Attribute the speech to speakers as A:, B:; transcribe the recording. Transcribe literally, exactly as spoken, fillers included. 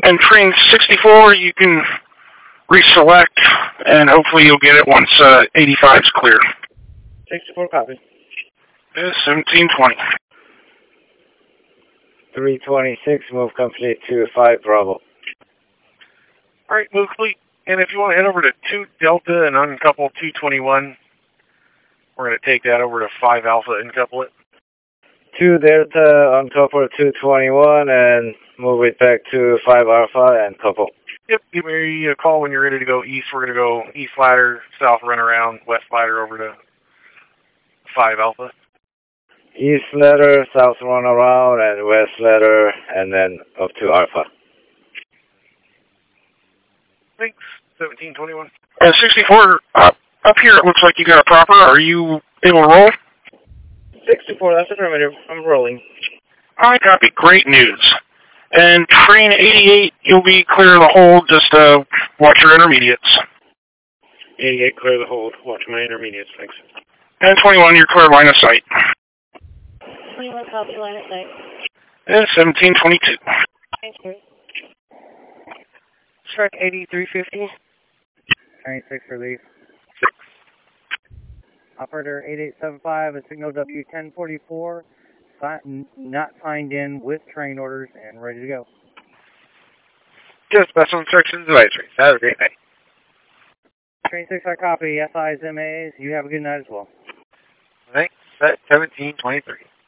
A: And train sixty-four, you can reselect, and hopefully you'll get it once uh, eighty-five is clear.
B: sixty-four, copy.
A: It's seventeen twenty.
B: three twenty-six, move complete to five Bravo.
C: All right, move complete. And if you want to head over to two Delta and uncouple two twenty-one, we're going to take that over to five Alpha and couple it.
B: two Delta, uncouple two twenty-one, and move it back to five Alpha and couple.
C: Yep, give me a call when you're ready to go east. We're going to go east ladder, south run around, west ladder over to five Alpha.
B: East ladder, south run around, and west ladder, and then up to Alpha.
C: Thanks, seventeen twenty-one.
A: And sixty-four, uh, up here it looks like you got a proper. Are you able to roll?
B: sixty-four, that's affirmative. I'm rolling.
A: All right, copy. Great news. And train eighty-eight, you'll be clear of the hold. Just uh, watch your intermediates.
C: eighty-eight, clear the hold. Watch my intermediates. Thanks.
A: And twenty-one, you're clear line of sight.
D: twenty-one, copy line of sight.
A: And seventeen twenty-two.
D: Thank you.
C: Track eighty-three fifty.
E: Train six release.
C: Six.
E: Operator eight eight seven five, a signal W ten forty-four, not signed in with train orders and ready to go.
C: Just special instructions advisory. Have a great night.
E: Train six, I copy. S Is, M As. You have a good night as well.
C: Thanks. Set seventeen twenty-three.